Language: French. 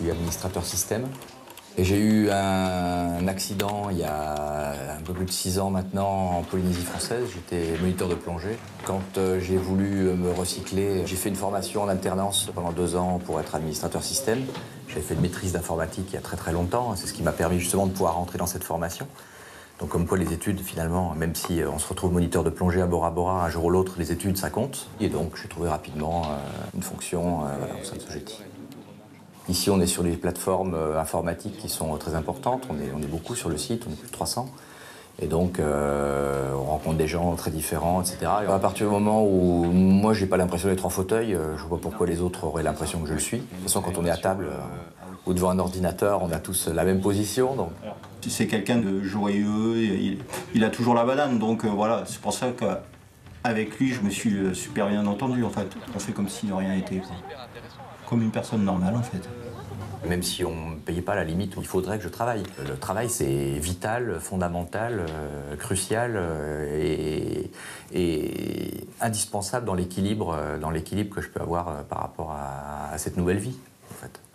suis administrateur système. Et j'ai eu un accident il y a un peu plus de 6 ans maintenant en Polynésie française. J'étais moniteur de plongée. Quand j'ai voulu me recycler, j'ai fait une formation en alternance pendant 2 ans pour être administrateur système. J'avais fait une maîtrise d'informatique il y a très long temps. C'est ce qui m'a permis justement de pouvoir rentrer dans cette formation. Donc comme quoi les études, finalement, même si on se retrouve moniteur de plongée à Bora Bora, un jour ou l'autre, les études, ça compte. Et donc j'ai trouvé rapidement une fonction au sein de Sogeti. Ici, on est sur les plateformes informatiques qui sont très importantes. On est beaucoup sur le site, on est plus de 300. Et donc, on rencontre des gens très différents, etc. Et à partir du moment où moi, j'ai pas l'impression d'être en fauteuil, je vois pourquoi les autres auraient l'impression que je le suis. De toute façon, quand on est à table ou devant un ordinateur, on a tous la même position. Donc. C'est quelqu'un de joyeux, il a toujours la banane. Donc voilà, c'est pour ça qu'avec lui, je me suis super bien entendu, en fait. On fait comme si de rien n'était, quoi. Comme une personne normale, en fait. Même si on ne me payait pas, à la limite, il faudrait que je travaille. Le travail, c'est vital, fondamental, crucial et indispensable dans l'équilibre que je peux avoir par rapport à cette nouvelle vie, en fait.